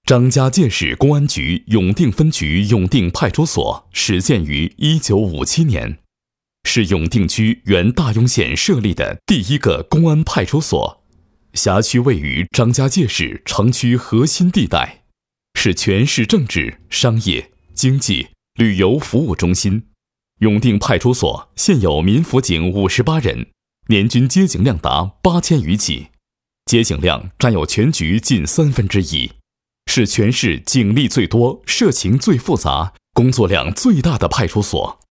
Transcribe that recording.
张家界市公安局永定分局永定派出所始建于1957年，是永定区原大庸县设立的第一个公安派出所。辖区位于张家界市城区核心地带，是全市政治、商业、经济、旅游服务中心。永定派出所现有民辅警58人，年均接警量达8000余起，接警量占有全局近1/3，是全市警力最多、涉情最复杂、工作量最大的派出所。